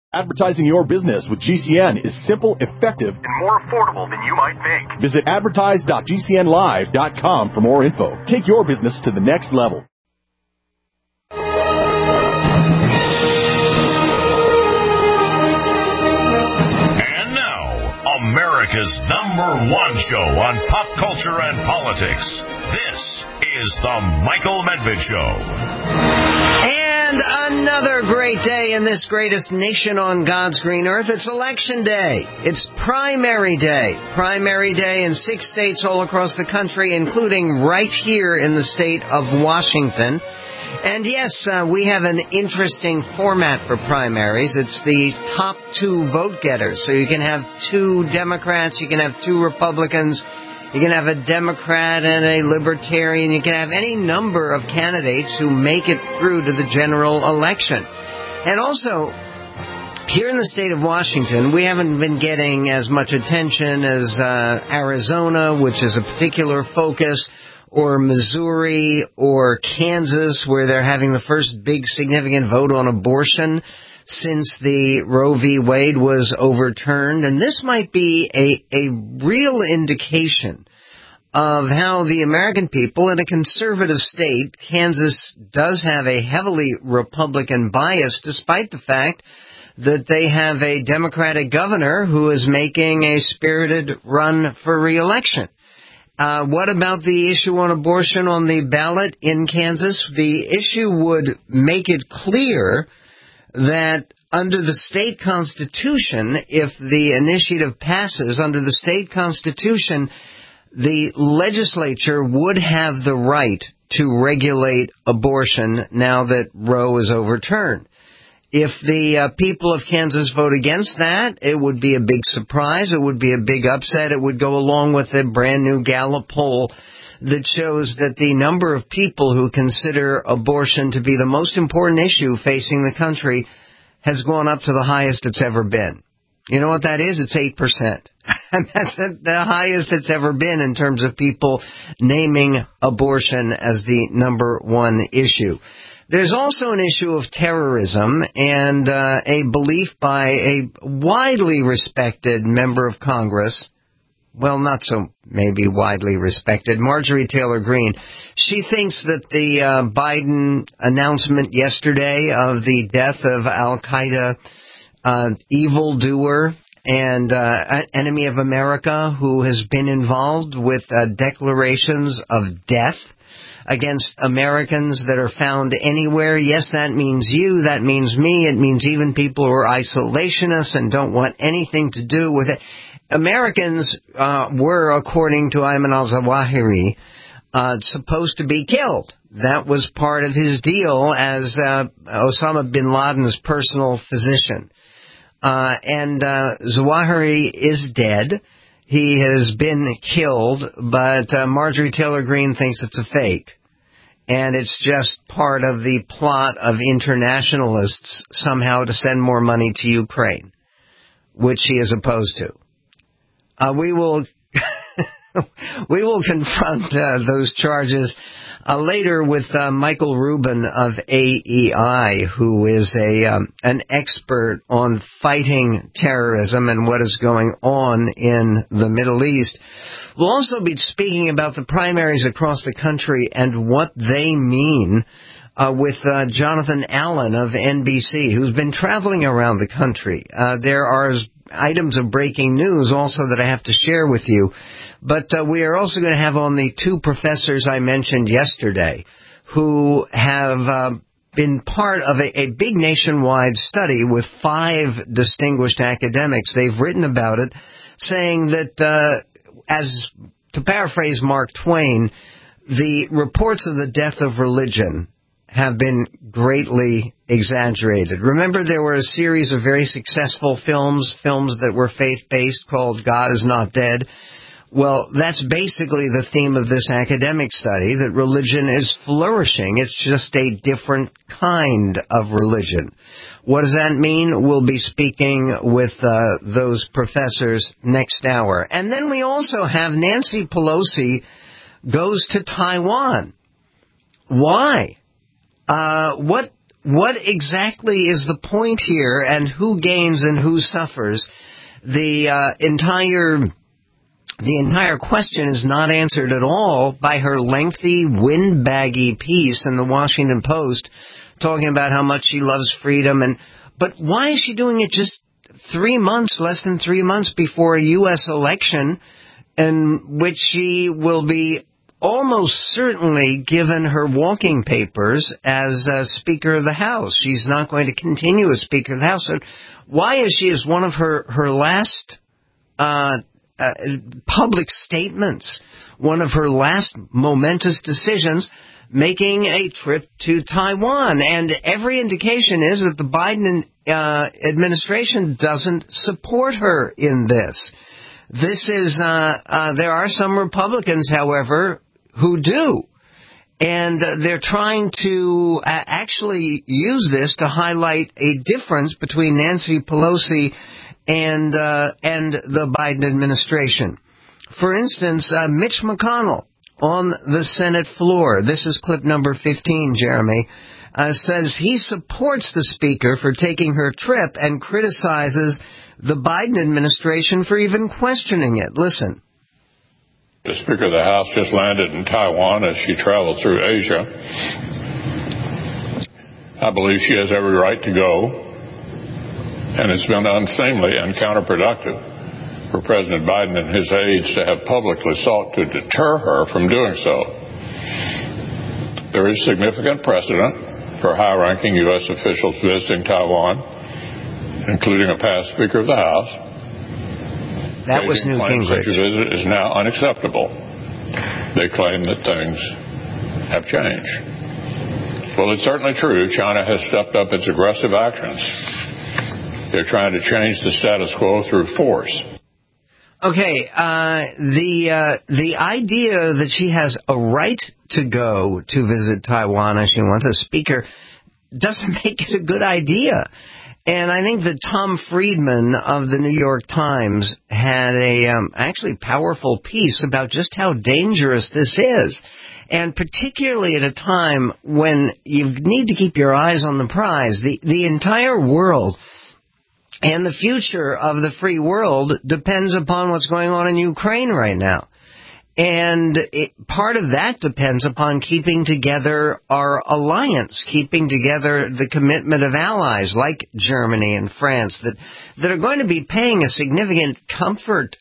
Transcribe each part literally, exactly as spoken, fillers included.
Advertising your business with G C N is simple, effective, and more affordable than you might think. Visit advertise dot g c n live dot com for more info. Take your business to the next level. And now, America's number one show on pop culture and politics. This is The Michael Medved Show. And another great day in this greatest nation on God's green earth. It's Election Day. It's Primary Day. Primary Day in six states all across the country, including right here in the state of Washington. And yes, uh, we have an interesting format for primaries. It's the top two vote getters. So you can have two Democrats, you can have two Republicans, you can have a Democrat and a Libertarian. You can have any number of candidates who make it through to the general election. And also, here in the state of Washington, we haven't been getting as much attention as uh, Arizona, which is a particular focus, or Missouri, or Kansas, where they're having the first big significant vote on abortion since the Roe v. Wade was overturned. And this might be a, a real indication of how the American people in a conservative state, Kansas does have a heavily Republican bias, despite the fact that they have a Democratic governor who is making a spirited run for re-election. Uh, what about the issue on abortion on the ballot in Kansas? The issue would make it clear that under the state constitution, if the initiative passes under the state constitution, the legislature would have the right to regulate abortion now that Roe is overturned. If the uh, people of Kansas vote against that, it would be a big surprise. It would be a big upset. It would go along with a brand new Gallup poll that shows that the number of people who consider abortion to be the most important issue facing the country has gone up to the highest it's ever been. You know what that is? It's eight percent. And that's the highest it's ever been in terms of people naming abortion as the number one issue. There's also an issue of terrorism and uh, a belief by a widely respected member of Congress, well, not so maybe widely respected, Marjorie Taylor Greene. She thinks that the uh, Biden announcement yesterday of the death of al-Qaeda uh, evildoer and uh, enemy of America who has been involved with uh, declarations of death against Americans that are found anywhere. Yes, that means you, that means me, it means even people who are isolationists and don't want anything to do with it. Americans uh, were, according to Ayman al-Zawahiri, uh, supposed to be killed. That was part of his deal as uh, Osama bin Laden's personal physician. Uh, and uh, Zawahiri is dead. He has been killed, but uh, Marjorie Taylor Greene thinks it's a fake. And it's just part of the plot of internationalists somehow to send more money to Ukraine, which he is opposed to. Uh, we will we will confront uh, those charges uh, later with uh, Michael Rubin of A E I, who is a um, an expert on fighting terrorism and what is going on in the Middle East. We'll also be speaking about the primaries across the country and what they mean uh, with uh, Jonathan Allen of N B C, who's been traveling around the country. Uh, there are items of breaking news also that I have to share with you. But uh, we are also going to have on the two professors I mentioned yesterday who have uh, been part of a, a big nationwide study with five distinguished academics. They've written about it, saying that, uh, as to paraphrase Mark Twain, the reports of the death of religion have been greatly exaggerated. Remember, there were a series of very successful films, films that were faith-based called God is Not Dead. Well, that's basically the theme of this academic study, that religion is flourishing. It's just a different kind of religion. What does that mean? We'll be speaking with uh, those professors next hour. And then we also have Nancy Pelosi goes to Taiwan. Why? Uh, what what exactly is the point here, and who gains and who suffers? The uh, entire the entire question is not answered at all by her lengthy, windbaggy piece in the Washington Post talking about how much she loves freedom. And but why is she doing it just three months, less than three months before a U S election in which she will be almost certainly given her walking papers as uh, Speaker of the House? She's not going to continue as Speaker of the House. So why is she, as one of her, her last uh, uh, public statements, one of her last momentous decisions, making a trip to Taiwan? And every indication is that the Biden uh, administration doesn't support her in this. This is, uh, uh, there are some Republicans, however, who do. And uh, they're trying to uh, actually use this to highlight a difference between Nancy Pelosi and, uh, and the Biden administration. For instance, uh, Mitch McConnell on the Senate floor, this is clip number fifteen, Jeremy, uh, says he supports the Speaker for taking her trip and criticizes the Biden administration for even questioning it. Listen. The Speaker of the House just landed in Taiwan as she traveled through Asia. I believe she has every right to go, and it's been unseemly and counterproductive for President Biden and his aides to have publicly sought to deter her from doing so. There is significant precedent for high-ranking U S officials visiting Taiwan, including a past Speaker of the House. That was Newt Gingrich. Such a visit is now unacceptable. They claim that things have changed. Well, it's certainly true. China has stepped up its aggressive actions. They're trying to change the status quo through force. Okay, uh, the uh, the idea that she has a right to go to visit Taiwan as she wants, a speaker, doesn't make it a good idea. And I think that Tom Friedman of the New York Times had a um, actually powerful piece about just how dangerous this is. And particularly at a time when you need to keep your eyes on the prize. The, the entire world and the future of the free world depends upon what's going on in Ukraine right now. And it, part of that depends upon keeping together our alliance, keeping together the commitment of allies like Germany and France that, that are going to be paying a significant comfort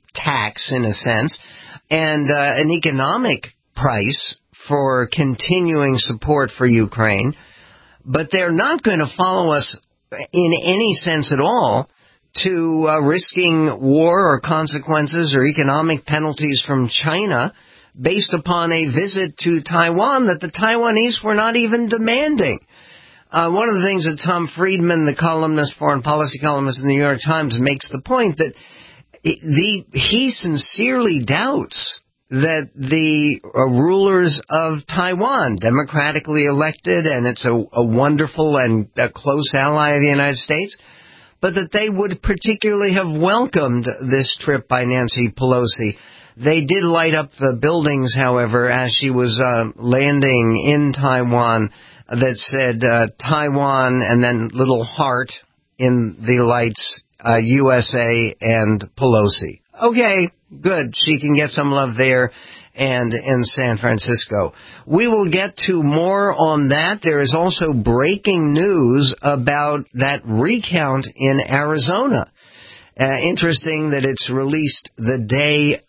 tax, in a sense, and uh, an economic price for continuing support for Ukraine. But they're not going to follow us in any sense at all to uh, risking war or consequences or economic penalties from China based upon a visit to Taiwan that the Taiwanese were not even demanding. Uh, one of the things that Tom Friedman, the columnist, foreign policy columnist in the New York Times, makes the point that it, the he sincerely doubts that the uh, rulers of Taiwan, democratically elected, and it's a, a wonderful and a close ally of the United States, but that they would particularly have welcomed this trip by Nancy Pelosi. They did light up the buildings, however, as she was uh, landing in Taiwan that said uh, Taiwan and then little heart in the lights, uh, U S A and Pelosi. Okay, good. She can get some love there and in San Francisco. We will get to more on that. There is also breaking news about that recount in Arizona. Uh, interesting that it's released the day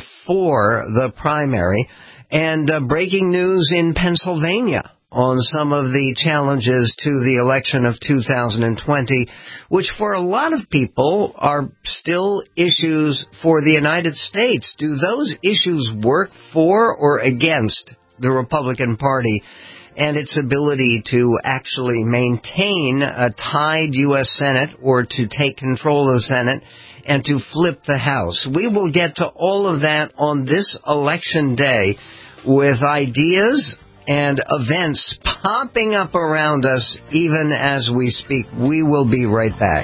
before the primary. And uh, breaking news in Pennsylvania on some of the challenges to the election of two thousand twenty, which for a lot of people are still issues for the United States. Do those issues work for or against the Republican Party and its ability to actually maintain a tied U S Senate or to take control of the Senate and to flip the House? We will get to all of that on this election day with ideas and events popping up around us even as we speak. We will be right back.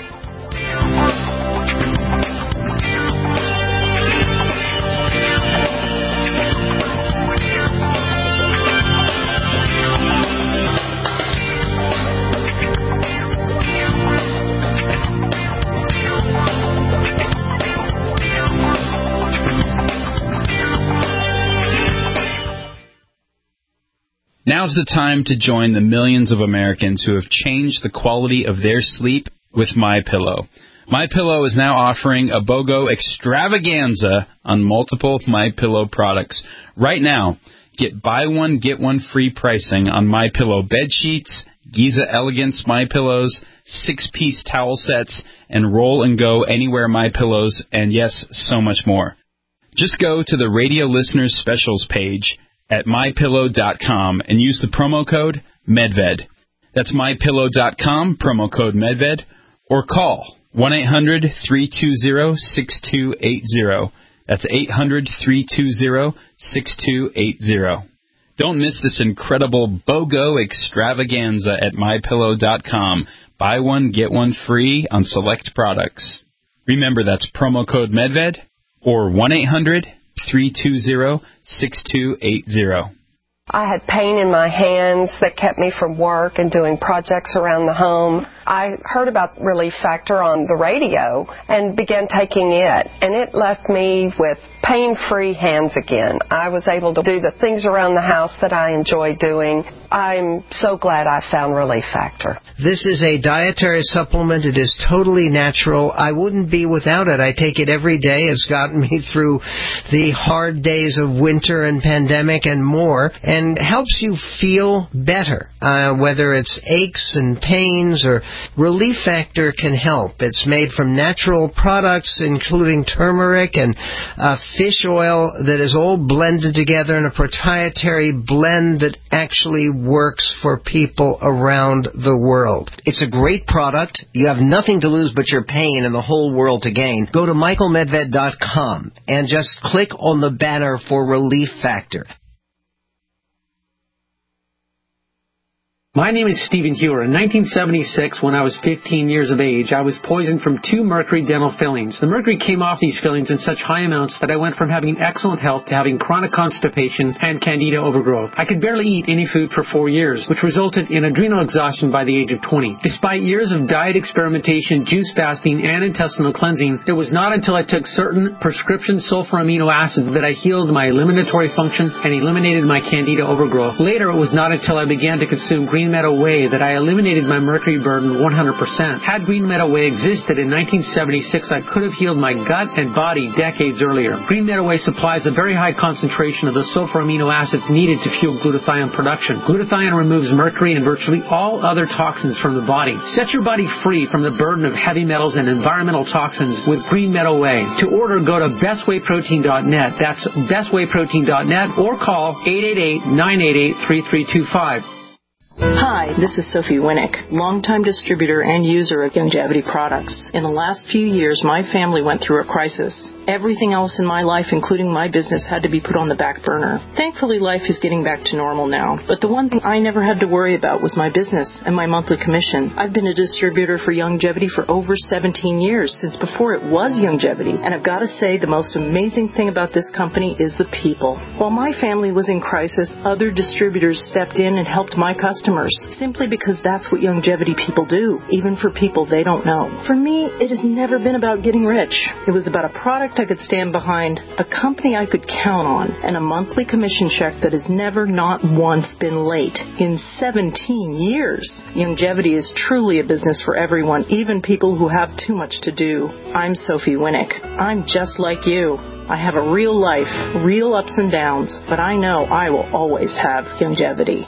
Now's the time to join the millions of Americans who have changed the quality of their sleep with MyPillow. MyPillow is now offering a BOGO extravaganza on multiple MyPillow products. Right now, get buy one, get one free pricing on MyPillow bed sheets, Giza Elegance MyPillows, six-piece towel sets, and Roll and Go Anywhere MyPillows, and yes, so much more. Just go to the Radio Listeners Specials page at my pillow dot com and use the promo code MEDVED. That's my pillow dot com, promo code MEDVED, or call one eight hundred, three two zero, six two eight zero. That's eight hundred, three two zero, six two eight zero. Don't miss this incredible BOGO extravaganza at my pillow dot com. Buy one, get one free on select products. Remember, that's promo code MEDVED or one eight hundred, three two zero, six two eight zero. I had pain in my hands that kept me from work and doing projects around the home. I heard about Relief Factor on the radio and began taking it, and it left me with pain-free hands again. I was able to do the things around the house that I enjoy doing. I'm so glad I found Relief Factor. This is a dietary supplement. It is totally natural. I wouldn't be without it. I take it every day. It's gotten me through the hard days of winter and pandemic and more, and helps you feel better, uh, whether it's aches and pains or Relief Factor can help. It's made from natural products, including turmeric and uh, fish oil that is all blended together in a proprietary blend that actually works for people around the world. It's a great product. You have nothing to lose but your pain and the whole world to gain. Go to michael medved dot com and just click on the banner for Relief Factor. My name is Stephen Hewer. In nineteen seventy-six, when I was fifteen years of age, I was poisoned from two mercury dental fillings. The mercury came off these fillings in such high amounts that I went from having excellent health to having chronic constipation and candida overgrowth. I could barely eat any food for four years, which resulted in adrenal exhaustion by the age of twenty. Despite years of diet experimentation, juice fasting, and intestinal cleansing, it was not until I took certain prescription sulfur amino acids that I healed my eliminatory function and eliminated my candida overgrowth. Later, it was not until I began to consume green Green Meadow Whey that I eliminated my mercury burden one hundred percent. Had Green Meadow Whey existed in nineteen seventy-six, I could have healed my gut and body decades earlier. Green Meadow Whey supplies a very high concentration of the sulfur amino acids needed to fuel glutathione production. Glutathione removes mercury and virtually all other toxins from the body. Set your body free from the burden of heavy metals and environmental toxins with Green Meadow Whey. To order, go to best whey protein dot net. That's best whey protein dot net, or call eight eight eight, nine eight eight, three three two five. Hi, this is Sophie Winnick, longtime distributor and user of Youngevity products. In the last few years, my family went through a crisis. Everything else in my life, including my business, had to be put on the back burner. Thankfully, life is getting back to normal now. But the one thing I never had to worry about was my business and my monthly commission. I've been a distributor for Youngevity for over seventeen years, since before it was Youngevity. And I've got to say, the most amazing thing about this company is the people. While my family was in crisis, other distributors stepped in and helped my customers, simply because that's what Youngevity people do, even for people they don't know. For me, it has never been about getting rich. It was about a product I could stand behind, a company I could count on, and a monthly commission check that has never, not once, been late in seventeen years. Youngevity is truly a business for everyone, even people who have too much to do. I'm Sophie Winnick. I'm just like you. I have a real life, real ups and downs, but I know I will always have Youngevity.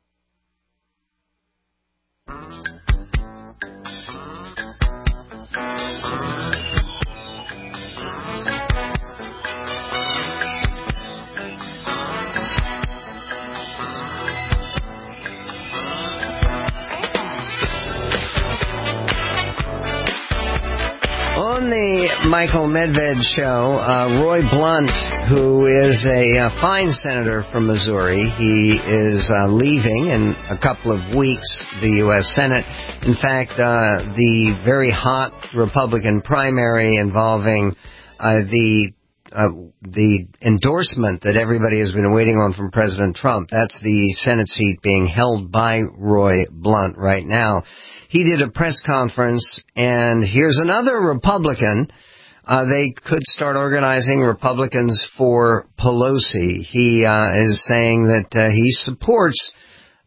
On the Michael Medved show, uh, Roy Blunt, who is a uh, fine senator from Missouri, he is uh, leaving in a couple of weeks the U S Senate. In fact, uh, the very hot Republican primary involving uh, the uh, the endorsement that everybody has been waiting on from President Trump, that's the Senate seat being held by Roy Blunt right now. He did a press conference, and here's another Republican. Uh, they could start organizing Republicans for Pelosi. He uh, is saying that uh, he supports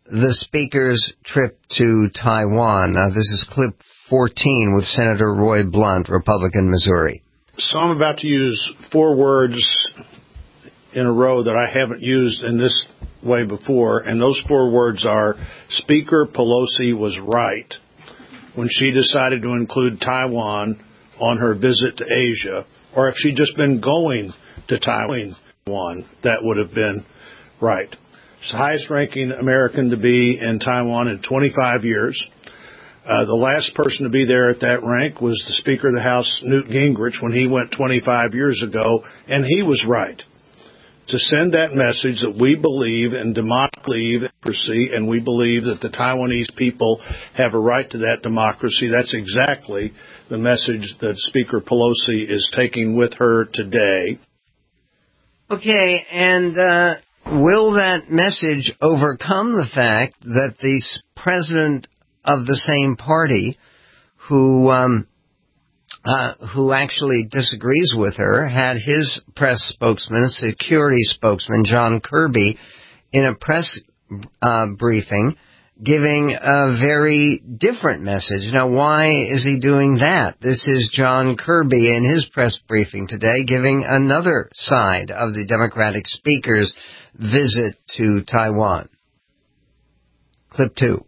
the Speaker's trip to Taiwan. Now, this is clip fourteen with Senator Roy Blunt, Republican, Missouri. So I'm about to use four words in a row that I haven't used in this way before, and those four words are: Speaker Pelosi was right when she decided to include Taiwan on her visit to Asia, or if she'd just been going to Taiwan, that would have been right. She's the highest-ranking American to be in Taiwan in twenty-five years. Uh, the last person to be there at that rank was the Speaker of the House, Newt Gingrich, when he went twenty-five years ago, and he was right to send that message that we believe in democracy, and we believe that the Taiwanese people have a right to that democracy. That's exactly the message that Speaker Pelosi is taking with her today. Okay, and uh, will that message overcome the fact that the president of the same party who um, uh, who actually disagrees with her had his press spokesman, security spokesman, John Kirby, in a press uh, briefing giving a very different message. Now, why is he doing that? This is John Kirby in his press briefing today giving another side of the Democratic Speaker's visit to Taiwan. Clip two.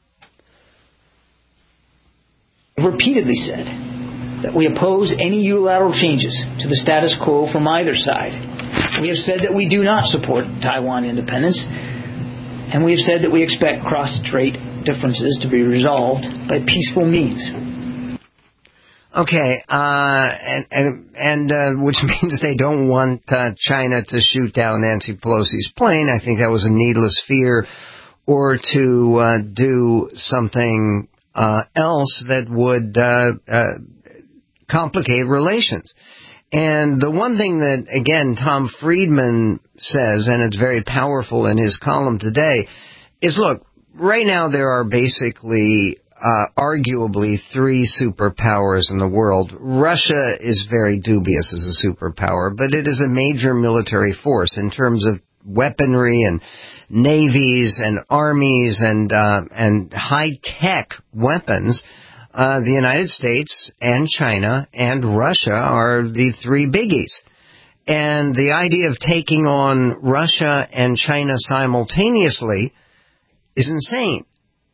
Repeatedly said that we oppose any unilateral changes to the status quo from either side. We have said that we do not support Taiwan independence, and we have said that we expect cross-strait differences to be resolved by peaceful means. Okay, uh, and and, and uh, which means they don't want uh, China to shoot down Nancy Pelosi's plane. I think that was a needless fear, or to uh, do something uh, else that would uh, uh, complicate relations. And the one thing that, again, Tom Friedman says, and it's very powerful in his column today, is, look, right now there are basically, uh, arguably three superpowers in the world. Russia is very dubious as a superpower, but it is a major military force in terms of weaponry and navies and armies and, uh, and high-tech weapons. Uh, the United States and China and Russia are the three biggies. And the idea of taking on Russia and China simultaneously is insane.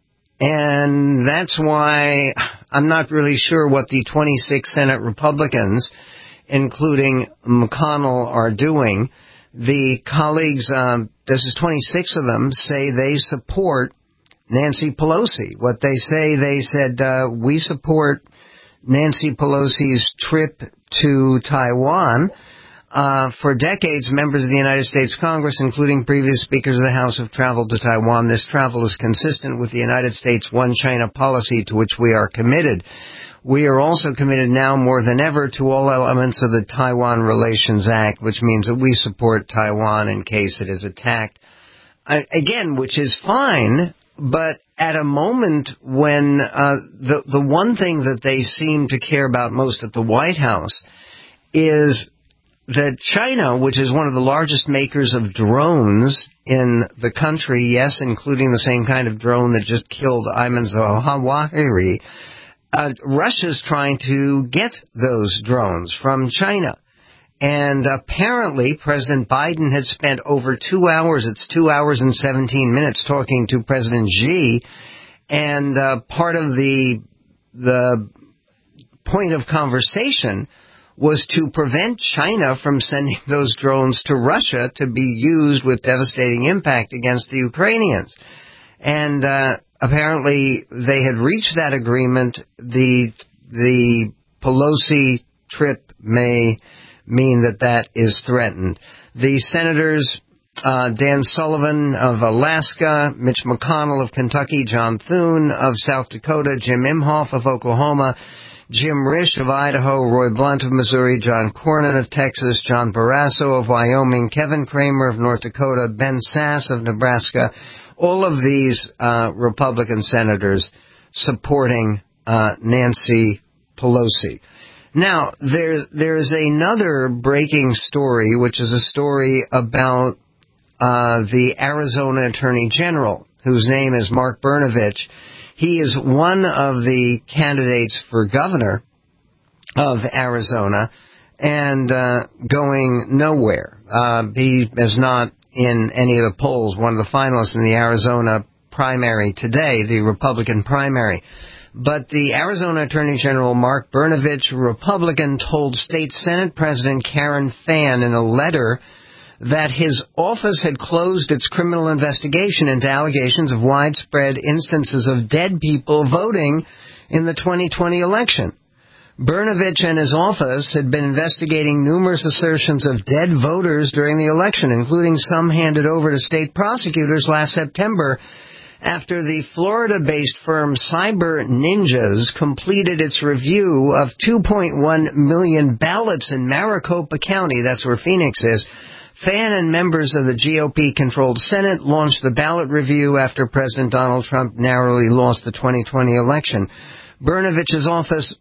And that's why I'm not really sure what the twenty-six Senate Republicans, including McConnell, are doing. The colleagues, um, this is twenty-six of them, say they support Nancy Pelosi. What they say, they said, uh, we support Nancy Pelosi's trip to Taiwan. Uh, for decades, members of the United States Congress, including previous speakers of the House, have traveled to Taiwan. This travel is consistent with the United States One China policy to which we are committed. We are also committed now more than ever to all elements of the Taiwan Relations Act, which means that we support Taiwan in case it is attacked. Uh, again, which is fine. But at a moment when uh, the the one thing that they seem to care about most at the White House is that China, which is one of the largest makers of drones in the country, yes, including the same kind of drone that just killed Ayman Zawahiri, uh, Russia's trying to get those drones from China. And apparently, President Biden had spent over two hours, it's two hours and seventeen minutes, talking to President Xi. And uh, part of the the point of conversation was to prevent China from sending those drones to Russia to be used with devastating impact against the Ukrainians. And uh, apparently, they had reached that agreement. The the Pelosi trip may mean that that is threatened. The senators, uh, Dan Sullivan of Alaska, Mitch McConnell of Kentucky, John Thune of South Dakota, Jim Imhoff of Oklahoma, Jim Risch of Idaho, Roy Blunt of Missouri, John Cornyn of Texas, John Barrasso of Wyoming, Kevin Cramer of North Dakota, Ben Sasse of Nebraska, all of these uh, Republican senators supporting uh, Nancy Pelosi. Now, there, there's another breaking story, which is a story about uh, the Arizona Attorney General. whose name is Mark Brnovich. He is one of the candidates for governor of Arizona and uh, going nowhere. Uh, he is not in any of the polls, one of the finalists in the Arizona primary today, the Republican primary. But the Arizona Attorney General Mark Brnovich, Republican, told State Senate President Karen Fann in a letter that his office had closed its criminal investigation into allegations of widespread instances of dead people voting in the twenty twenty election. Brnovich and his office had been investigating numerous assertions of dead voters during the election, including some handed over to state prosecutors last September after the Florida-based firm Cyber Ninjas completed its review of two point one million ballots in Maricopa County, that's where Phoenix is. Fann and members of the G O P-controlled Senate launched the ballot review after President Donald Trump narrowly lost the twenty twenty election. Brnovich's office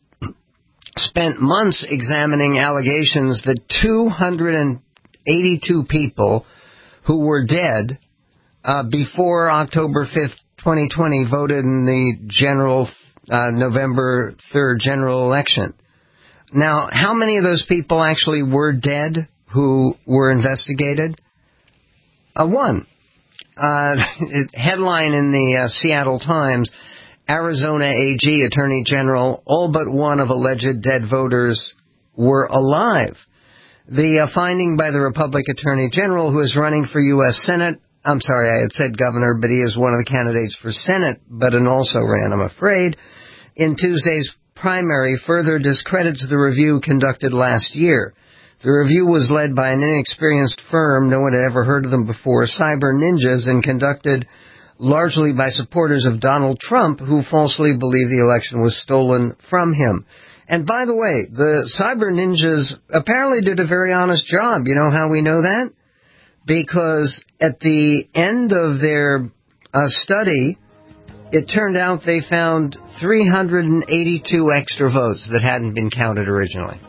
spent months examining allegations that two hundred eighty-two people who were dead uh, before October fifth, twenty twenty, voted in the general uh, November third general election. Now, how many of those people actually were dead who were investigated? Uh, one. Uh, headline in the uh, Seattle Times, Arizona A G, Attorney General, all but one of alleged dead voters were alive. The uh, finding by the Republican Attorney General, who is running for U S Senate, I'm sorry, I had said governor, but he is one of the candidates for Senate, but an also ran, I'm afraid, in Tuesday's primary, further discredits the review conducted last year. The review was led by an inexperienced firm, no one had ever heard of them before, Cyber Ninjas, and conducted largely by supporters of Donald Trump, who falsely believed the election was stolen from him. And by the way, the Cyber Ninjas apparently did a very honest job. You know how we know that? Because at the end of their uh, study, it turned out they found three hundred eighty-two extra votes that hadn't been counted originally.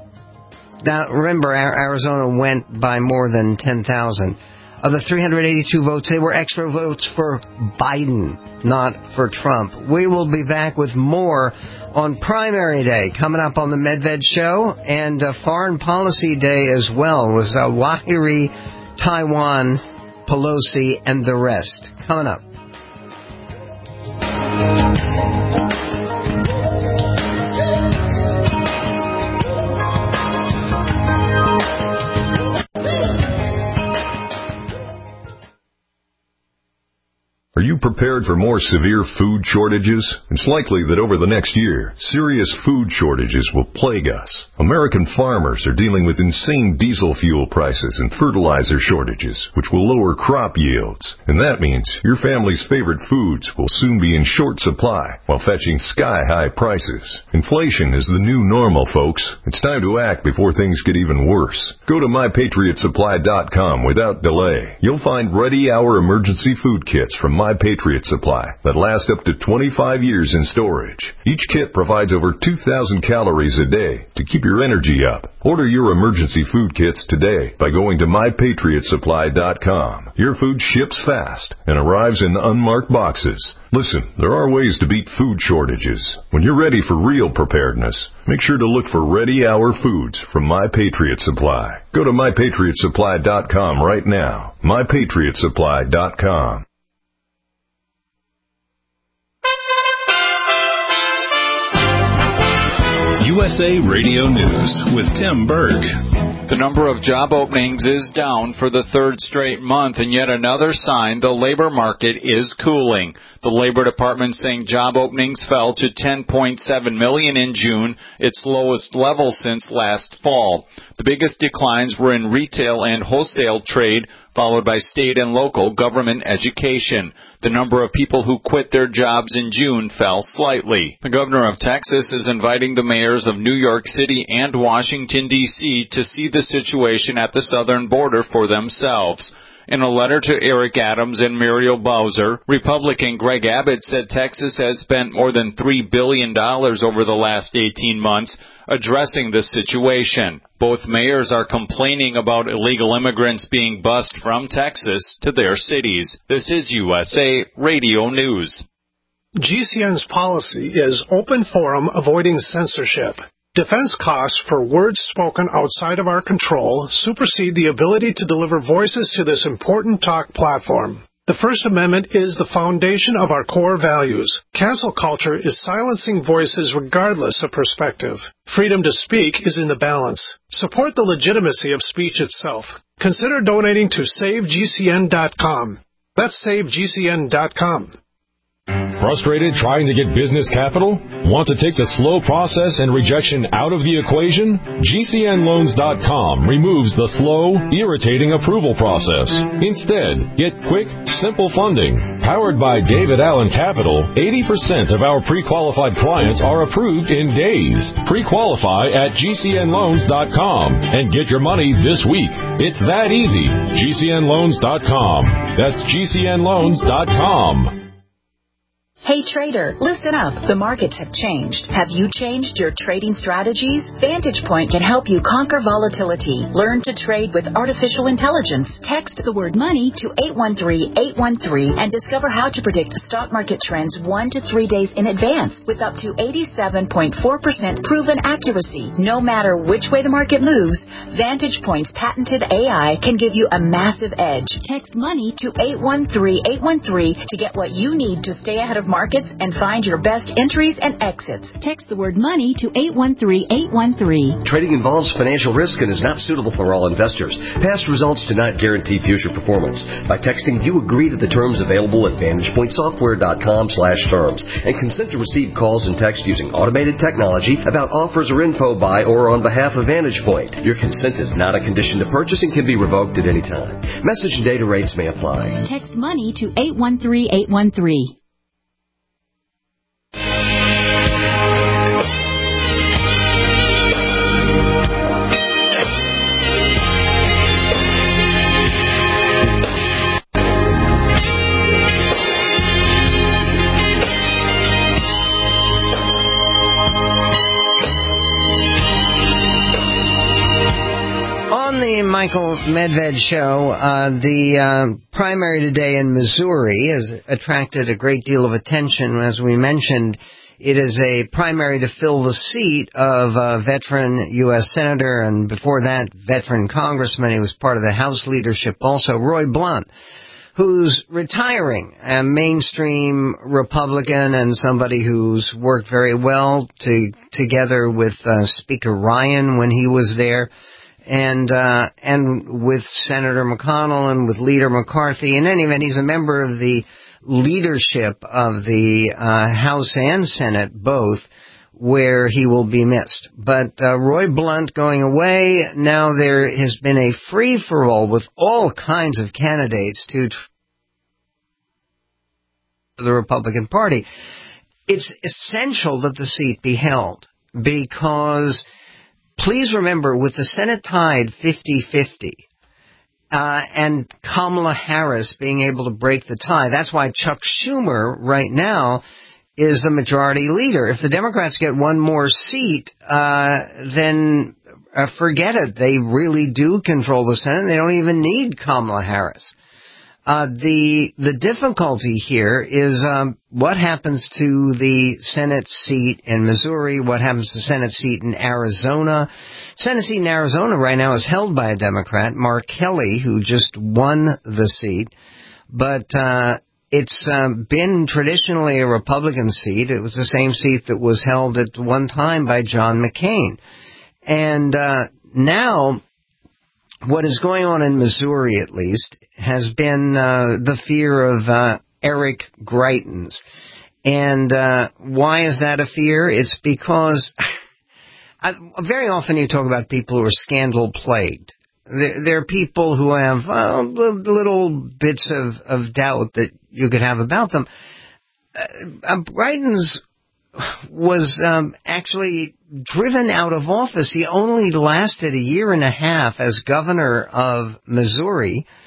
Now, remember, Arizona went by more than ten thousand. Of the three hundred eighty-two votes, they were extra votes for Biden, not for Trump. We will be back with more on Primary Day, coming up on the Medved Show, and uh, Foreign Policy Day as well, with uh, Wahiri, Taiwan, Pelosi, and the rest. Coming up. Are you prepared for more severe food shortages? It's likely that over the next year, serious food shortages will plague us. American farmers are dealing with insane diesel fuel prices and fertilizer shortages, which will lower crop yields. And that means your family's favorite foods will soon be in short supply while fetching sky-high prices. Inflation is the new normal, folks. It's time to act before things get even worse. Go to my patriot supply dot com without delay. You'll find ready-hour emergency food kits from My Patriot Supply that last up to twenty-five years in storage. Each kit provides over two thousand calories a day to keep your energy up. Order your emergency food kits today by going to my patriot supply dot com. Your food ships fast and arrives in unmarked boxes. Listen, there are ways to beat food shortages. When you're ready for real preparedness, make sure to look for Ready Hour Foods from My Patriot Supply. Go to my patriot supply dot com right now. my patriot supply dot com. U S A Radio News with Tim Berg. The number of job openings is down for the third straight month, and yet another sign the labor market is cooling. The Labor Department saying job openings fell to ten point seven million in June, its lowest level since last fall. The biggest declines were in retail and wholesale trade, followed by state and local government education. The number of people who quit their jobs in June fell slightly. The governor of Texas is inviting the mayors of New York City and Washington, D C to see the situation at the southern border for themselves. In a letter to Eric Adams and Muriel Bowser, Republican Greg Abbott said Texas has spent more than three billion dollars over the last eighteen months addressing this situation. Both mayors are complaining about illegal immigrants being bused from Texas to their cities. This is U S A Radio News. G C N's policy is open forum, avoiding censorship. Defense costs for words spoken outside of our control supersede the ability to deliver voices to this important talk platform. The First Amendment is the foundation of our core values. Cancel culture is silencing voices regardless of perspective. Freedom to speak is in the balance. Support the legitimacy of speech itself. Consider donating to save G C N dot com. That's save G C N dot com. Frustrated trying to get business capital? Want to take the slow process and rejection out of the equation? G C N loans dot com removes the slow, irritating approval process. Instead, get quick, simple funding. Powered by David Allen Capital, eighty percent of our pre-qualified clients are approved in days. Pre-qualify at G C N loans dot com and get your money this week. It's that easy. G C N loans dot com. That's G C N loans dot com. Hey trader, listen up. The markets have changed. Have you changed your trading strategies? Vantage Point can help you conquer volatility. Learn to trade with artificial intelligence. Text the word money to eight one three, eight one three and discover how to predict stock market trends one to three days in advance with up to eighty-seven point four percent proven accuracy. No matter which way the market moves, Vantage Point's patented A I can give you a massive edge. Text money to eight one three, eight one three to get what you need to stay ahead of markets and find your best entries and exits. Text the word money to eight one three, eight one three. Trading involves financial risk and is not suitable for all investors. Past results do not guarantee future performance. By texting, you agree to the terms available at vantage point software dot com slash terms and consent to receive calls and text using automated technology about offers or info by or on behalf of Vantage Point. Your consent is not a condition to purchase and can be revoked at any time. Message and data rates may apply. Text money to eight one three, eight one three. The Michael Medved Show, uh, the uh, primary today in Missouri has attracted a great deal of attention. As we mentioned, it is a primary to fill the seat of a veteran U S Senator, and before that, veteran Congressman. He was part of the House leadership also, Roy Blunt, who's retiring, a mainstream Republican and somebody who's worked very well to, together with uh, Speaker Ryan when he was there. And, uh, and with Senator McConnell and with Leader McCarthy. In any event, he's a member of the leadership of the, uh, House and Senate, both, where he will be missed. But, uh, Roy Blunt going away, now there has been a free-for-all with all kinds of candidates to the Republican Party. It's essential that the seat be held because please remember, with the Senate tied fifty-fifty, uh, and Kamala Harris being able to break the tie, that's why Chuck Schumer right now is the majority leader. If the Democrats get one more seat, uh, then uh, forget it. They really do control the Senate. They don't even need Kamala Harris. Uh, the, the difficulty here is, um, what happens to the Senate seat in Missouri? What happens to the Senate seat in Arizona? Senate seat in Arizona right now is held by a Democrat, Mark Kelly, who just won the seat. But, uh, it's, um, been traditionally a Republican seat. It was the same seat that was held at one time by John McCain. And, uh, now, what is going on in Missouri, at least, has been uh, the fear of uh, Eric Greitens. And uh, why is that a fear? It's because I, very often you talk about people who are scandal-plagued. There, there are people who have uh, little bits of, of doubt that you could have about them. Uh, Greitens was um, actually driven out of office. He only lasted a year and a half as governor of Missouri,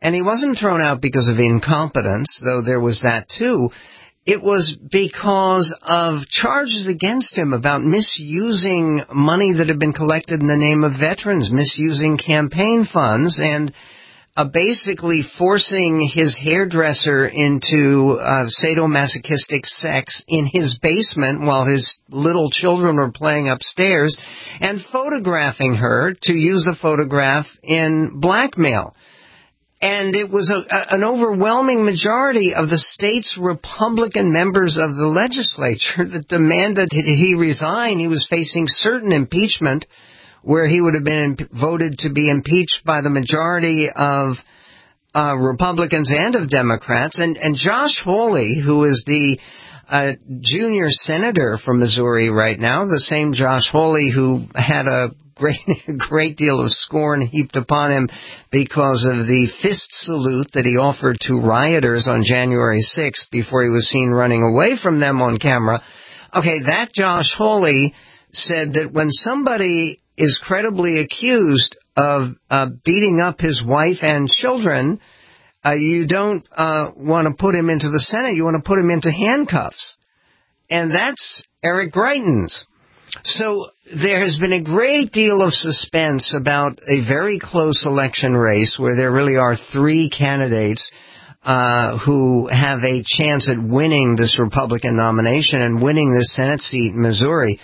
And he wasn't thrown out because of incompetence, though there was that too. It was because of charges against him about misusing money that had been collected in the name of veterans, misusing campaign funds, and uh, basically forcing his hairdresser into uh, sadomasochistic sex in his basement while his little children were playing upstairs, and photographing her to use the photograph in blackmail. And it was a, a, an overwhelming majority of the state's Republican members of the legislature that demanded that he resign. He was facing certain impeachment, where he would have been imp- voted to be impeached by the majority of uh, Republicans and of Democrats. And, and Josh Hawley, who is the uh, junior senator from Missouri right now, the same Josh Hawley who had a great great deal of scorn heaped upon him because of the fist salute that he offered to rioters on January sixth before he was seen running away from them on camera. Okay, that Josh Hawley said that when somebody is credibly accused of uh, beating up his wife and children, uh, you don't uh, want to put him into the Senate. You want to put him into handcuffs. And that's Eric Greitens. So there has been a great deal of suspense about a very close election race where there really are three candidates uh, who have a chance at winning this Republican nomination and winning this Senate seat in Missouri.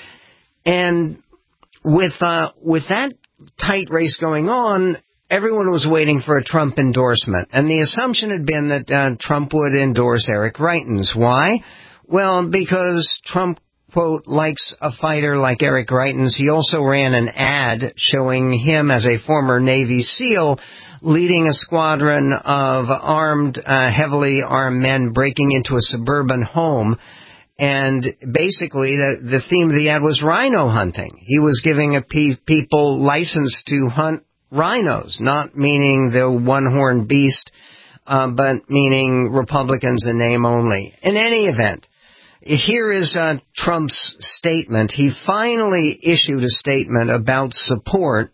And with uh, with that tight race going on, everyone was waiting for a Trump endorsement. And the assumption had been that uh, Trump would endorse Eric Greitens. Why? Well, because Trump, quote, likes a fighter like Eric Greitens. He also ran an ad showing him as a former Navy SEAL leading a squadron of armed, uh, heavily armed men breaking into a suburban home. And basically, the, the theme of the ad was rhino hunting. He was giving a pe- people license to hunt rhinos, not meaning the one-horned beast, uh, but meaning Republicans in name only. In any event, here is uh, Trump's statement. He finally issued a statement about support,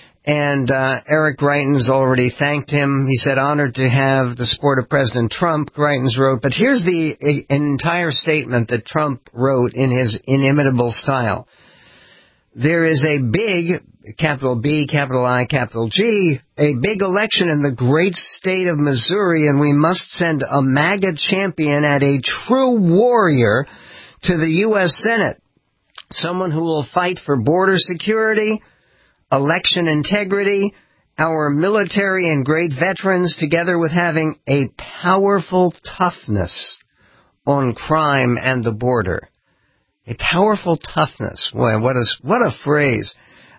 and uh, Eric Greitens already thanked him. He said, honored to have the support of President Trump, Greitens wrote. But here's the a, an entire statement that Trump wrote in his inimitable style. There is a big, capital B, capital I, capital G, a big election in the great state of Missouri, and we must send a MAGA champion and a true warrior to the U S Senate. Someone who will fight for border security, election integrity, our military and great veterans, together with having a powerful toughness on crime and the border. A powerful toughness. Boy, what a, what a phrase.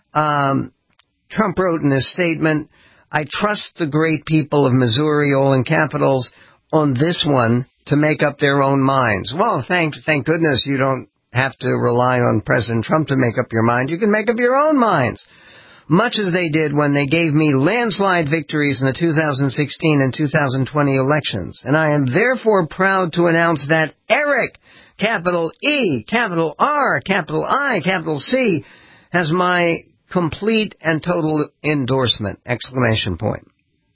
Um, Trump wrote in his statement, I trust the great people of Missouri, all in capitals, on this one to make up their own minds. Well, thank, thank goodness you don't have to rely on President Trump to make up your mind. You can make up your own minds. Much as they did when they gave me landslide victories in the two thousand sixteen and two thousand twenty elections. And I am therefore proud to announce that Eric, capital E, capital R, capital I, capital C, has my complete and total endorsement, exclamation point.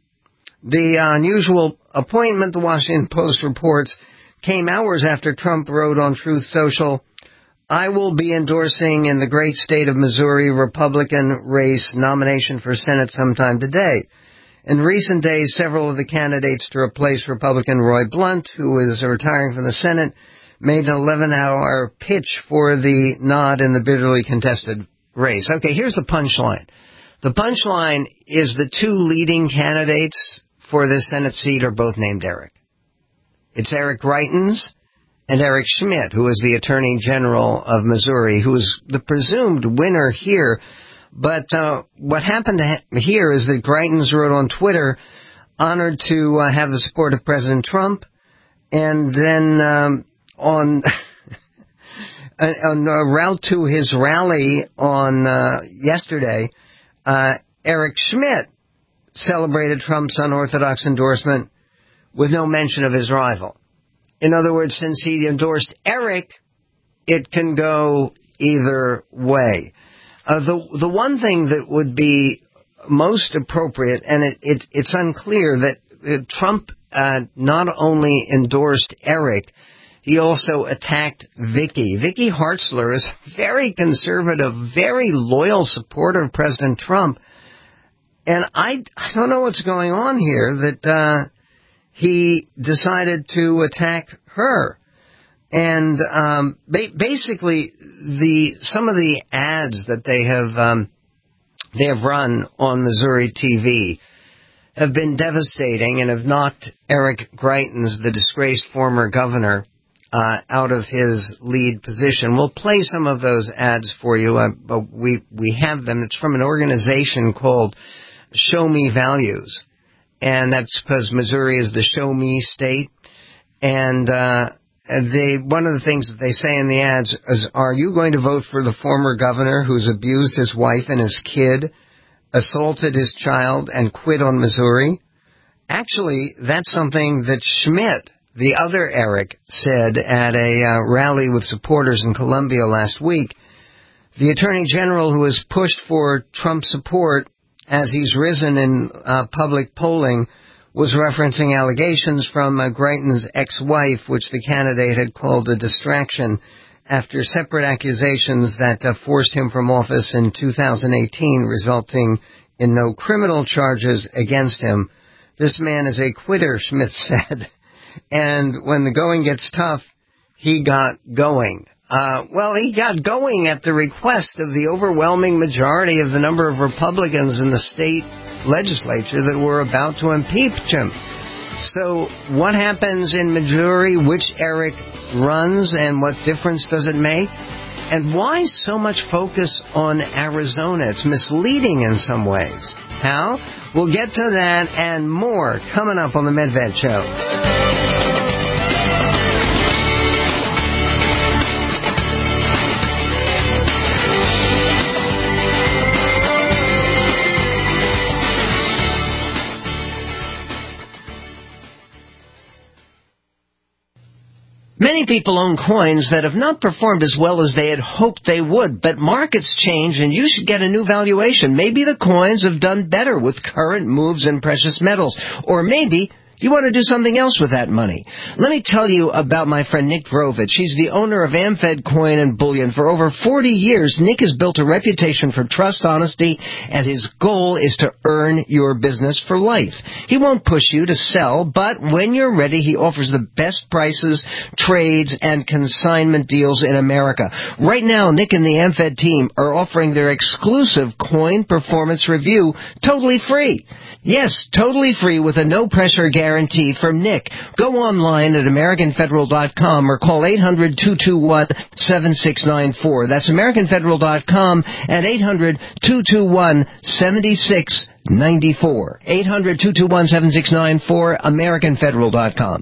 The unusual appointment, the Washington Post reports, came hours after Trump wrote on Truth Social, I will be endorsing in the great state of Missouri Republican race nomination for Senate sometime today. In recent days, several of the candidates to replace Republican Roy Blunt, who is retiring from the Senate, made an eleven-hour pitch for the nod in the bitterly contested race. Okay, here's the punchline. The punchline is the two leading candidates for this Senate seat are both named Eric. It's Eric Greitens and Eric Schmitt, who is the Attorney General of Missouri, who is the presumed winner here. But uh, what happened to ha- here is that Greitens wrote on Twitter, honored to uh, have the support of President Trump, and then um, on on uh, route to his rally on uh, yesterday, uh, Eric Schmitt celebrated Trump's unorthodox endorsement with no mention of his rival. In other words, since he endorsed Eric, it can go either way. Uh, the the one thing that would be most appropriate, and it, it, it's unclear that uh, Trump uh, not only endorsed Eric, he also attacked Vicky. Vicky Hartzler is a very conservative, very loyal supporter of President Trump. And I, I don't know what's going on here that uh, he decided to attack her. And um, ba- basically, the some of the ads that they have um, they have run on Missouri T V have been devastating and have knocked Eric Greitens, the disgraced former governor, uh, out of his lead position. We'll play some of those ads for you. Uh, but we we have them. It's from an organization called Show Me Values, and that's because Missouri is the Show Me state. And uh, they one of the things that they say in the ads is, "Are you going to vote for the former governor who's abused his wife and his kid, assaulted his child, and quit on Missouri?" Actually, that's something that Schmidt, the other Eric, said at a uh, rally with supporters in Columbia last week. The Attorney General, who has pushed for Trump support as he's risen in uh, public polling, was referencing allegations from uh, Greitens' ex-wife, which the candidate had called a distraction, after separate accusations that uh, forced him from office in two thousand eighteen, resulting in no criminal charges against him. This man is a quitter, Schmidt said, and when the going gets tough, he got going. Uh, well, he got going at the request of the overwhelming majority of the number of Republicans in the state legislature that were about to impeach him. So what happens in Missouri, which Eric runs, and what difference does it make? And why so much focus on Arizona? It's misleading in some ways. How? We'll get to that and more coming up on the Medved Show. Many people own coins that have not performed as well as they had hoped they would, but markets change and you should get a new valuation. Maybe the coins have done better with current moves in precious metals, or maybe you want to do something else with that money. Let me tell you about my friend Nick Drovich. He's the owner of AmFed Coin and Bullion. For over forty years, Nick has built a reputation for trust, honesty, and his goal is to earn your business for life. He won't push you to sell, but when you're ready, he offers the best prices, trades, and consignment deals in America. Right now, Nick and the AmFed team are offering their exclusive coin performance review totally free. Yes, totally free with a no-pressure guarantee from Nick. Go online at American Federal dot com or call eight hundred, two two one, seven six nine four. That's American Federal dot com at eight hundred, two two one, seven six nine four. eight hundred, two two one, seven six nine four, American Federal dot com.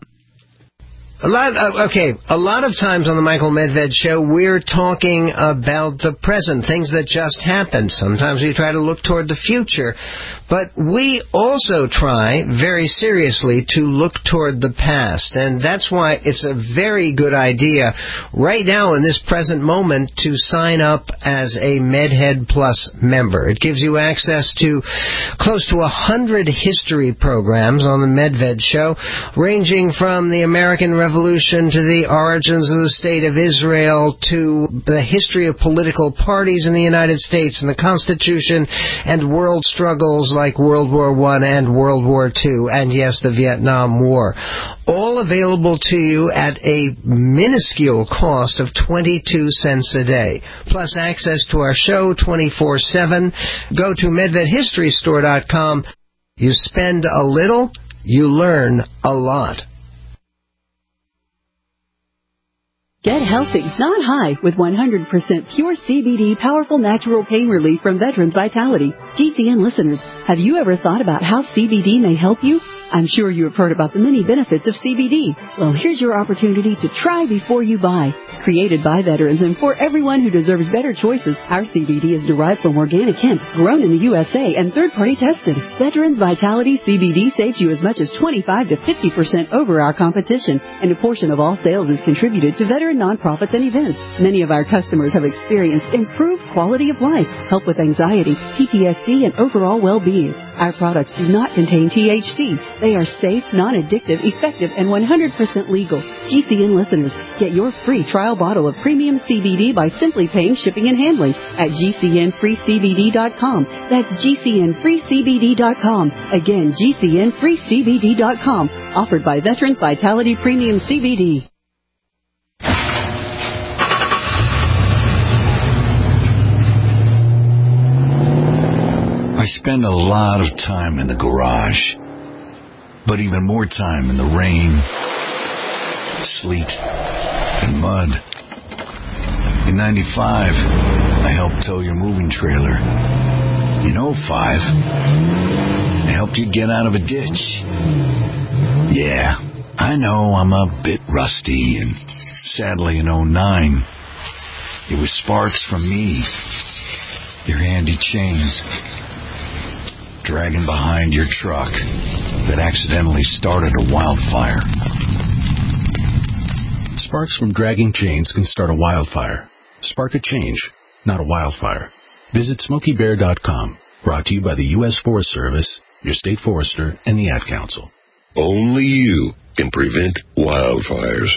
A lot, uh, okay, a lot of times on the Michael Medved Show, we're talking about the present, things that just happened. Sometimes we try to look toward the future, but we also try, very seriously, to look toward the past, and that's why it's a very good idea right now in this present moment to sign up as a MedHead Plus member. It gives you access to close to a hundred history programs on the Medved Show, ranging from the American Revolution to the origins of the State of Israel, to the history of political parties in the United States and the Constitution, and world struggles like World War One and World War Two, and yes, the Vietnam War. All available to you at a minuscule cost of twenty-two cents a day. Plus access to our show twenty-four seven. Go to Medved History Store dot com. You spend a little, you learn a lot. Get healthy, not high, with one hundred percent pure C B D powerful natural pain relief from Veterans Vitality. G C N listeners, have you ever thought about how C B D may help you? I'm sure you have heard about the many benefits of C B D. Well, here's your opportunity to try before you buy. Created by veterans and for everyone who deserves better choices, our C B D is derived from organic hemp, grown in the U S A, and third-party tested. Veterans Vitality C B D saves you as much as twenty-five to fifty percent over our competition, and a portion of all sales is contributed to veteran and nonprofits and events. Many of our customers have experienced improved quality of life, help with anxiety, P T S D, and overall well-being. Our products do not contain T H C. They are safe, non-addictive, effective, and one hundred percent legal. G C N listeners, get your free trial bottle of premium C B D by simply paying shipping and handling at G C N free C B D dot com. That's G C N free C B D dot com. Again, G C N free C B D dot com. Offered by Veterans Vitality Premium C B D. I spend a lot of time in the garage, but even more time in the rain, sleet, and mud. In ninety-five, I helped tow your moving trailer. In oh five, I helped you get out of a ditch. Yeah, I know I'm a bit rusty, and sadly in oh nine, it was sparks from me, your handy chains, dragging behind your truck that accidentally started a wildfire. Sparks from dragging chains can start a wildfire. Spark a change, not a wildfire. Visit Smokey Bear dot com. Brought to you by the U S Forest Service, your state forester, and the Ad Council. Only you can prevent wildfires.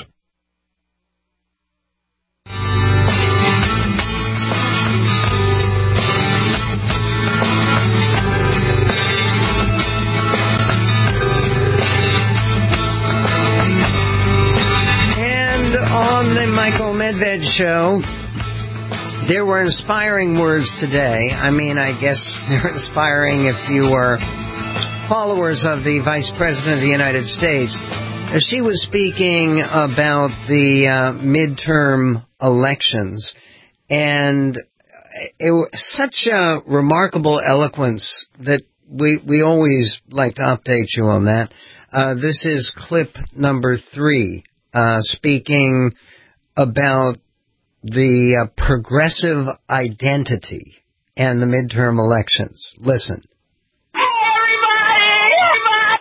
On the Michael Medved Show, there were inspiring words today. I mean, I guess they're inspiring if you are followers of the Vice President of the United States. She was speaking about the uh, midterm elections, and it was such a remarkable eloquence that we, we always like to update you on that. Uh, this is clip number three. Uh, speaking about the uh, progressive identity and the midterm elections. Listen. Hey, everybody! Everybody!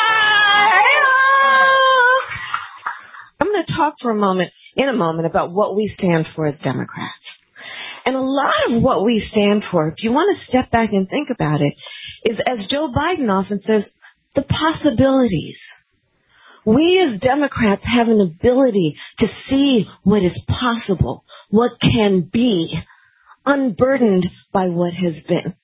I'm going to talk for a moment, in a moment, about what we stand for as Democrats. And a lot of what we stand for, if you want to step back and think about it, is, as Joe Biden often says, the possibilities. We as Democrats have an ability to see what is possible, what can be, unburdened by what has been.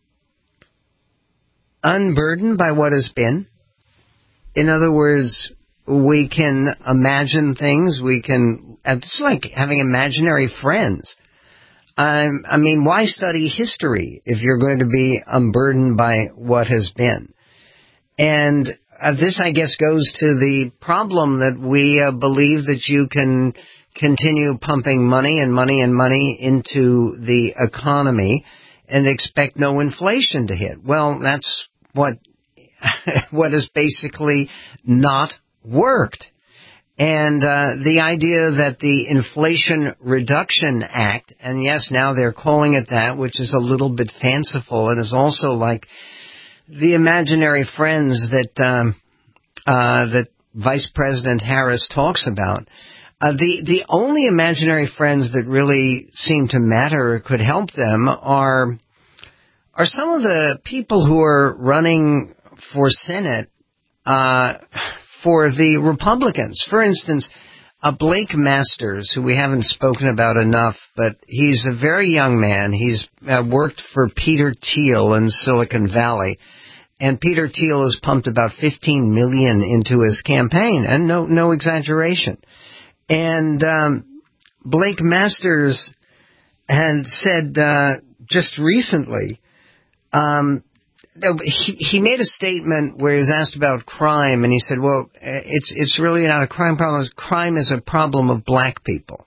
Unburdened by what has been? In other words, we can imagine things, we can, it's like having imaginary friends. Um, I mean, why study history if you're going to be unburdened by what has been? And Uh, this, I guess, goes to the problem that we uh, believe that you can continue pumping money and money and money into the economy and expect no inflation to hit. Well, that's what what has basically not worked. And uh, the idea that the Inflation Reduction Act, and yes, now they're calling it that, which is a little bit fanciful, and is also like the imaginary friends that um, uh, that Vice President Harris talks about. Uh, the the only imaginary friends that really seem to matter or could help them are are some of the people who are running for Senate uh, for the Republicans. For instance, uh, Blake Masters, who we haven't spoken about enough, but he's a very young man. He's uh, worked for Peter Thiel in Silicon Valley. And Peter Thiel has pumped about fifteen million dollars into his campaign, and no no exaggeration. And um, Blake Masters had said uh, just recently, um, he, he made a statement where he was asked about crime, and he said, well, it's it's really not a crime problem. Crime is a problem of black people.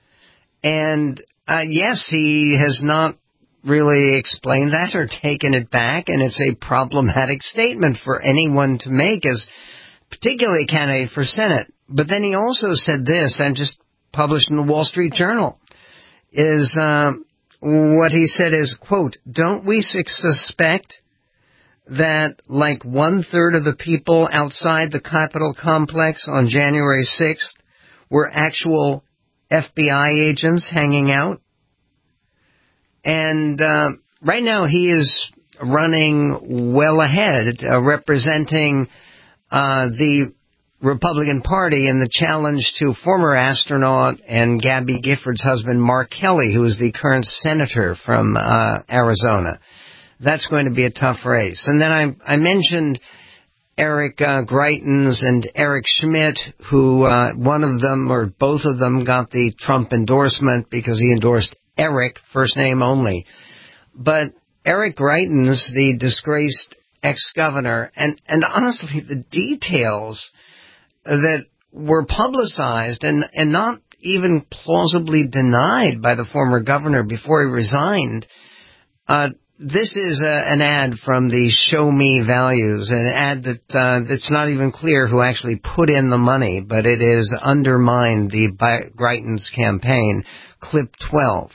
And uh, yes, he has not really explained that or taken it back, and it's a problematic statement for anyone to make, as particularly a candidate for Senate. But then he also said this, and just published in the Wall Street Journal, is uh, what he said is, quote, don't we suspect that like one-third of the people outside the Capitol complex on January sixth were actual F B I agents hanging out. And uh, right now he is running well ahead, uh, representing uh, the Republican Party in the challenge to former astronaut and Gabby Gifford's husband, Mark Kelly, who is the current senator from uh, Arizona. That's going to be a tough race. And then I, I mentioned Eric uh, Greitens and Eric Schmidt, who uh, one of them or both of them got the Trump endorsement because he endorsed Eric, first name only. But Eric Greitens, the disgraced ex-governor, and, and honestly, the details that were publicized and, and not even plausibly denied by the former governor before he resigned, uh, this is a, an ad from the Show Me Values, an ad that uh, that's not even clear who actually put in the money, but it is undermined the Greitens campaign. Clip twelve.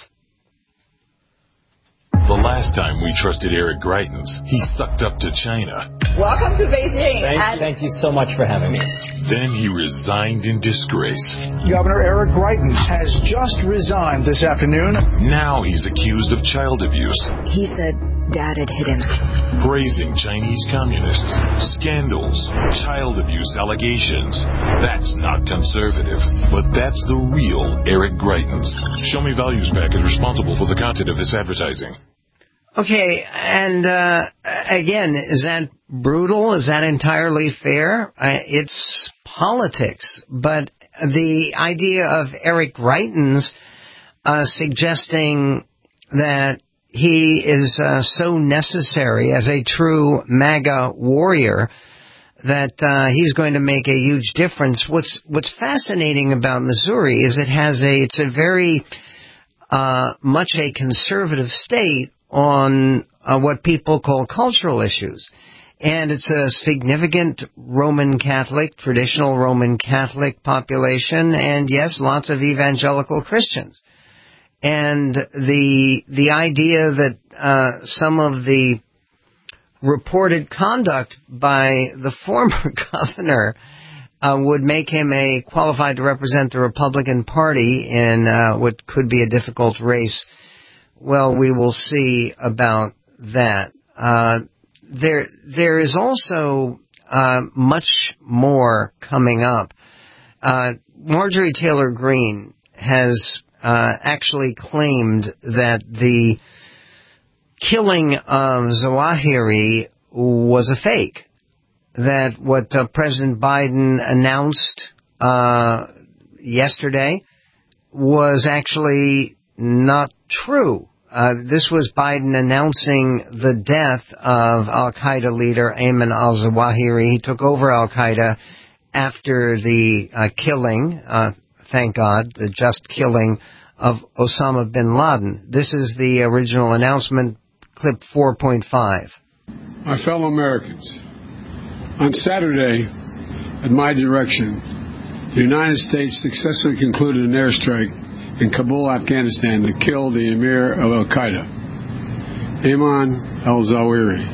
The last time we trusted Eric Greitens, he sucked up to China. Welcome to Beijing. Thank, and thank you so much for having me. Then he resigned in disgrace. Governor Eric Greitens has just resigned this afternoon. Now he's accused of child abuse. He said Dad had hit him. Praising Chinese communists, scandals, child abuse allegations. That's not conservative, but that's the real Eric Greitens. Show Me Values package responsible for the content of this advertising. Okay, and uh, again, is that brutal? Is that entirely fair? Uh, it's politics, but the idea of Eric Greitens uh, suggesting that he is uh, so necessary as a true MAGA warrior that uh, he's going to make a huge difference. What's what's fascinating about Missouri is it has a it's a very uh, much a conservative state on uh, what people call cultural issues. And it's a significant Roman Catholic, traditional Roman Catholic population, and yes, lots of evangelical Christians. And the the idea that uh, some of the reported conduct by the former governor uh, would make him a qualified to represent the Republican Party in uh, what could be a difficult race, well, we will see about that. Uh, there, there is also uh, much more coming up. Uh, Marjorie Taylor Greene has uh, actually claimed that the killing of Zawahiri was a fake. That what uh, President Biden announced uh, yesterday was actually not true. Uh, this was Biden announcing the death of al-Qaeda leader Ayman al-Zawahiri. He took over al-Qaeda after the uh, killing, uh, thank God, the just killing of Osama bin Laden. This is the original announcement, clip four point five. My fellow Americans, on Saturday, at my direction, the United States successfully concluded an airstrike in Kabul, Afghanistan, that killed the emir of al-Qaeda, Ayman al-Zawahiri.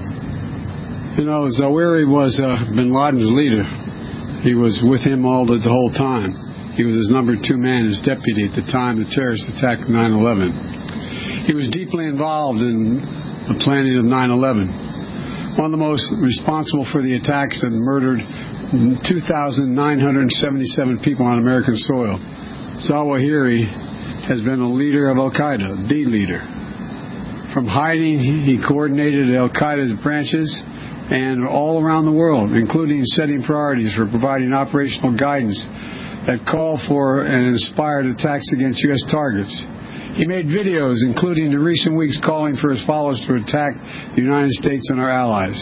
You know, Zawahiri was uh, bin Laden's leader. He was with him all the, the whole time. He was his number two man, his deputy at the time the terrorist attack of nine eleven. He was deeply involved in the planning of nine eleven. One of the most responsible for the attacks that murdered two thousand nine hundred seventy-seven people on American soil. Zawahiri has been a leader of al-Qaeda, the leader. From hiding, he coordinated al-Qaeda's branches and all around the world, including setting priorities for providing operational guidance that call for and inspired attacks against U S targets. He made videos, including in recent weeks, calling for his followers to attack the United States and our allies.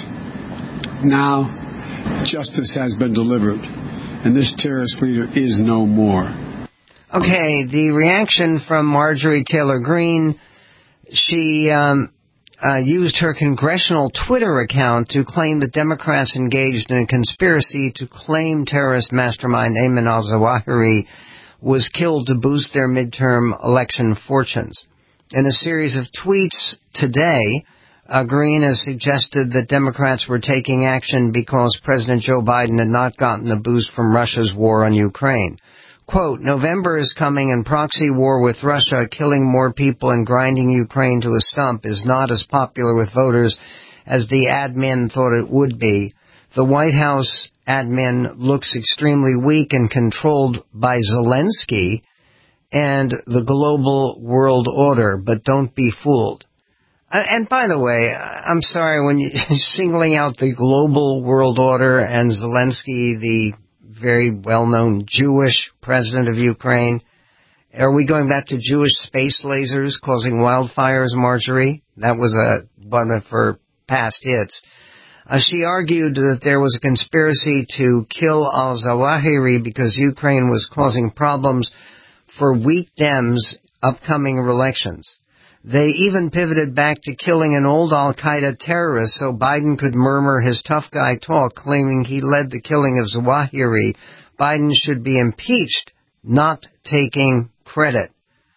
Now, justice has been delivered, and this terrorist leader is no more. Okay, the reaction from Marjorie Taylor Greene, she um, uh, used her congressional Twitter account to claim that Democrats engaged in a conspiracy to claim terrorist mastermind Ayman al-Zawahiri was killed to boost their midterm election fortunes. In a series of tweets today, uh, Greene has suggested that Democrats were taking action because President Joe Biden had not gotten a boost from Russia's war on Ukraine. Quote, November is coming and proxy war with Russia killing more people and grinding Ukraine to a stump is not as popular with voters as the admin thought it would be. The White House admin looks extremely weak and controlled by Zelensky and the global world order, but don't be fooled. Uh, and by the way, I'm sorry when you're singling out the global world order and Zelensky, the very well-known Jewish president of Ukraine. Are we going back to Jewish space lasers causing wildfires, Marjorie? That was a, one of her past hits. Uh, she argued that there was a conspiracy to kill al-Zawahiri because Ukraine was causing problems for weak Dems upcoming elections. They even pivoted back to killing an old al-Qaeda terrorist so Biden could murmur his tough guy talk, claiming he led the killing of Zawahiri. Biden should be impeached, not taking credit.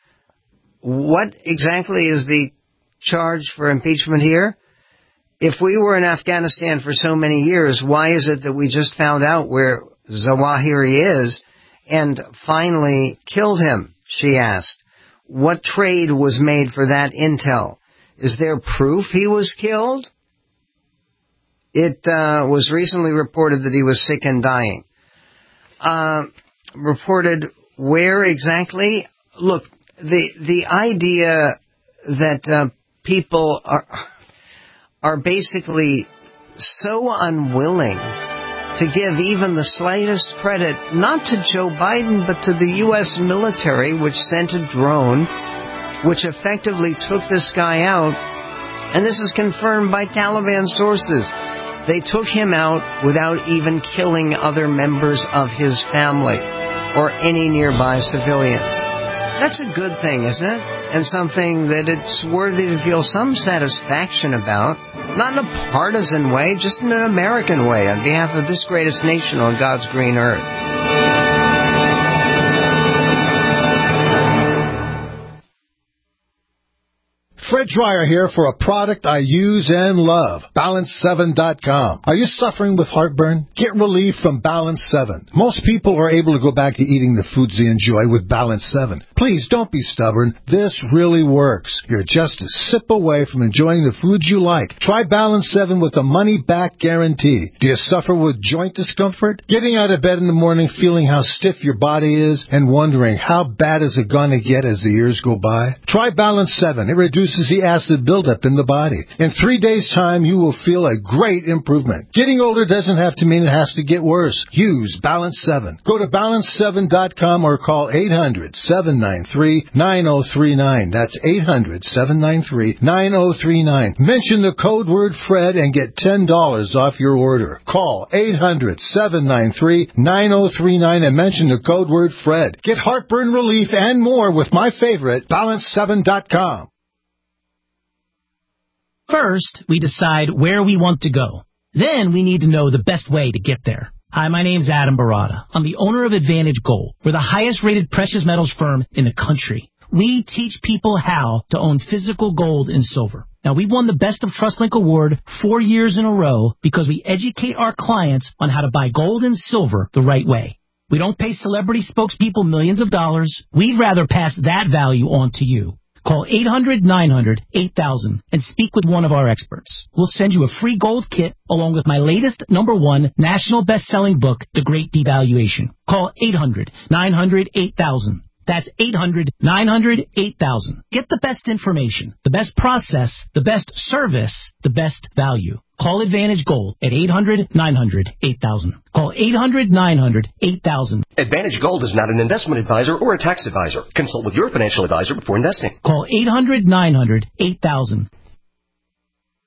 What exactly is the charge for impeachment here? If we were in Afghanistan for so many years, why is it that we just found out where Zawahiri is and finally killed him, she asked. What trade was made for that intel? Is there proof he was killed? It uh, was recently reported that he was sick and dying. Uh, reported where exactly? Look, the the idea that uh, people are are basically so unwilling to give even the slightest credit, not to Joe Biden, but to the U S military, which sent a drone, which effectively took this guy out. And this is confirmed by Taliban sources. They took him out without even killing other members of his family or any nearby civilians. That's a good thing, isn't it? And something that it's worthy to feel some satisfaction about. Not in a partisan way, just in an American way, on behalf of this greatest nation on God's green earth. Fred Dreyer here for a product I use and love, Balance seven dot com. Are you suffering with heartburn? Get relief from Balance seven. Most people are able to go back to eating the foods they enjoy with Balance seven. Please don't be stubborn. This really works. You're just a sip away from enjoying the foods you like. Try Balance seven with a money-back guarantee. Do you suffer with joint discomfort? Getting out of bed in the morning feeling how stiff your body is and wondering how bad is it going to get as the years go by? Try Balance seven. It reduces the acid buildup in the body. In three days' time, you will feel a great improvement. Getting older doesn't have to mean it has to get worse. Use Balance seven. Go to balance seven dot com or call eight hundred, seven nine three, nine oh three nine. That's eight hundred, seven nine three, nine oh three nine. Mention the code word Fred and get ten dollars off your order. Call eight hundred, seven nine three, nine oh three nine and mention the code word Fred. Get heartburn relief and more with my favorite, balance seven dot com. First, we decide where we want to go. Then we need to know the best way to get there. Hi, my name's Adam Barada. I'm the owner of Advantage Gold. We're the highest-rated precious metals firm in the country. We teach people how to own physical gold and silver. Now, we've won the Best of TrustLink Award four years in a row because we educate our clients on how to buy gold and silver the right way. We don't pay celebrity spokespeople millions of dollars. We'd rather pass that value on to you. Call eight hundred, nine hundred, eight thousand and speak with one of our experts. We'll send you a free gold kit along with my latest number one national best-selling book, The Great Devaluation. Call eight hundred, nine hundred, eight thousand. That's eight hundred, nine hundred, eight thousand. Get the best information, the best process, the best service, the best value. Call Advantage Gold at eight hundred, nine hundred, eight thousand. Call eight hundred, nine hundred, eight thousand. Advantage Gold is not an investment advisor or a tax advisor. Consult with your financial advisor before investing. Call eight hundred, nine hundred, eight thousand.